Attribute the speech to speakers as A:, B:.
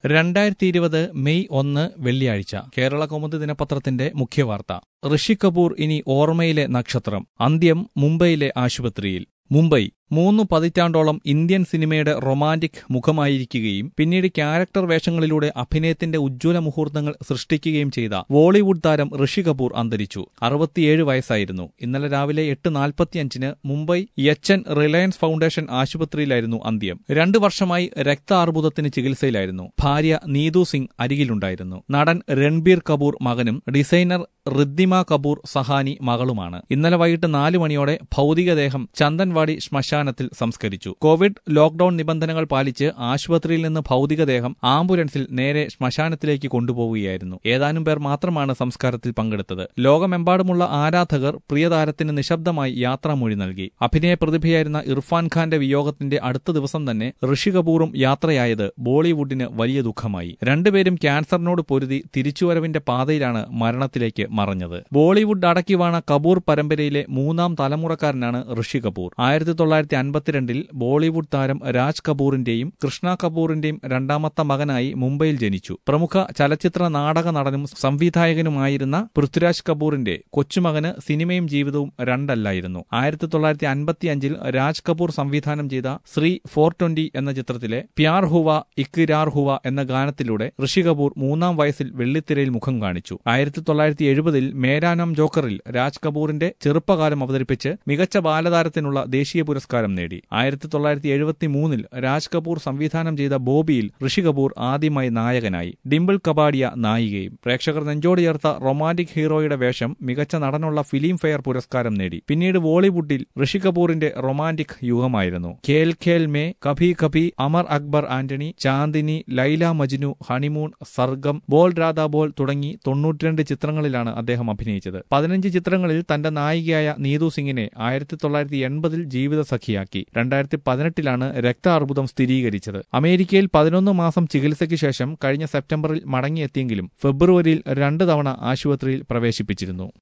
A: 2020 May 1 വെള്ളിയാഴ്ച കേരള കൗമുദി ദിനപത്രത്തിന്റെ മുഖ്യവാർത്ത. ഋഷി കപൂർ ഇനി ഓർമ്മയിലെ നക്ഷത്രം. അന്ത്യം മുംബൈയിലെ ആശുപത്രിയിൽ. മുംബൈ 3 പതിറ്റാണ്ടോളം ഇന്ത്യൻ സിനിമയുടെ റൊമാന്റിക് മുഖമായിരിക്കുകയും പിന്നീട് ക്യാരക്ടർ വേഷങ്ങളിലൂടെ അഭിനയത്തിന്റെ ഉജ്ജ്വല മുഹൂർത്തങ്ങൾ സൃഷ്ടിക്കുകയും ചെയ്ത ബോളിവുഡ് താരം ഋഷി കപൂർ അന്തരിച്ചു. 67 വയസ്സായിരുന്നു. ഇന്നലെ രാവിലെ 8:45 മുംബൈ എച്ച്.എൻ. റിലയൻസ് ഫൗണ്ടേഷൻ ആശുപത്രിയിലായിരുന്നു അന്ത്യം. 2 വർഷമായി രക്താർബുദത്തിന് ചികിത്സയിലായിരുന്നു. ഭാര്യ നീതു സിംഗ് അരികിലുണ്ടായിരുന്നു. നടൻ രൺബീർ കപൂർ മകനും ഡിസൈനർ ഋദ്ധിമ കപൂർ സഹാനി മകളുമാണ്. ഇന്നലെ വൈകിട്ട് 4 മണിയോടെ ഭൗതികദേഹം ചന്ദൻവാടി ശ്മശാനത്തിൽ സംസ്കരിച്ചു. കോവിഡ് ലോക്ഡൌൺ നിബന്ധനകൾ പാലിച്ച് ആശുപത്രിയിൽ നിന്ന് ഭൗതികദേഹം ആംബുലൻസിൽ നേരെ ശ്മശാനത്തിലേക്ക് കൊണ്ടുപോവുകയായിരുന്നു. ഏതാനും പേർ മാത്രമാണ് സംസ്കാരത്തിൽ പങ്കെടുത്തത്. ലോകമെമ്പാടുമുള്ള ആരാധകർ പ്രിയതാരത്തിന് നിശബ്ദമായി യാത്രാമൊഴി നൽകി. അഭിനയ പ്രതിഭയായിരുന്ന ഇർഫാൻ ഖാന്റെ വിയോഗത്തിന്റെ അടുത്ത ദിവസം തന്നെ ഋഷി കപൂറും യാത്രയായത് ബോളിവുഡിന് വലിയ ദുഃഖമായി. രണ്ടുപേരും ക്യാൻസറിനോട് പൊരുതി തിരിച്ചുവരവിന്റെ പാതയിലാണ് മരണത്തിലേക്ക് മറഞ്ഞത്. ബോളിവുഡ് അടക്കിവാണ കപൂർ പരമ്പരയിലെ 3ാം തലമുറക്കാരനാണ് ഋഷി കപൂർ. 1952 ബോളിവുഡ് താരം രാജ് കപൂറിന്റെയും കൃഷ്ണ കപൂറിന്റെയും രണ്ടാമത്തെ മകനായി മുംബൈയിൽ ജനിച്ചു. പ്രമുഖ ചലച്ചിത്ര നാടക നടനും സംവിധായകനുമായിരുന്ന പൃഥ്വിരാജ് കപൂറിന്റെ കൊച്ചുമകന് സിനിമയും ജീവിതവും രണ്ടല്ലായിരുന്നു. 1955 രാജ് കപൂർ സംവിധാനം ചെയ്ത ശ്രീ 420 എന്ന ചിത്രത്തിലെ പ്യാർ ഹുവ ഇക്രാർ ഹുവ എന്ന ഗാനത്തിലൂടെ ഋഷി കപൂർ 3ാം വയസ്സിൽ വെള്ളിത്തിരയിൽ മുഖം കാണിച്ചു. 1970 മേരാ നാം ജോക്കറിൽ രാജ് കപൂറിന്റെ ചെറുപ്പകാലം അവതരിപ്പിച്ച് മികച്ച ബാലതാരത്തിനുള്ള ദേശീയ പുരസ്കാരം നേടി. 1973 രാജ് കപൂർ സംവിധാനം ചെയ്ത ബോബിയിൽ ഋഷി കപൂർ ആദ്യമായി നായകനായി. ഡിംപിൾ കപാഡിയ നായികയും. പ്രേക്ഷകർ നെഞ്ചോട് ചേർത്ത റൊമാന്റിക് ഹീറോയുടെ വേഷം മികച്ച നടനുള്ള ഫിലിം ഫെയർ പുരസ്കാരം നേടി. പിന്നീട് ബോളിവുഡിൽ ഋഷി കപൂറിന്റെ റൊമാന്റിക് യുഗമായിരുന്നു. ഖേൽ ഖേൽ മേ, കഭി കഭി, അമർ അക്ബർ ആന്റണി, ചാന്ദിനി, ലൈല മജ്നു, ഹണിമൂൺ, സർഗം, ബോൾ രാധാ ബോൾ തുടങ്ങി 92 ചിത്രങ്ങളിലാണ് അദ്ദേഹം അഭിനയിച്ചത്. 15 ചിത്രങ്ങളിൽ തന്റെ നായികയായ നീതു സിംഗിനെ 1980 ജീവിത സഖിയാക്കി. 2018 രക്താർബുദം സ്ഥിരീകരിച്ചത്. അമേരിക്കയിൽ 11 മാസം ചികിത്സയ്ക്ക് ശേഷം കഴിഞ്ഞ സെപ്റ്റംബറിൽ മടങ്ങിയെത്തിയെങ്കിലും ഫെബ്രുവരിയിൽ 2 തവണ ആശുപത്രിയിൽ പ്രവേശിപ്പിച്ചിരുന്നു.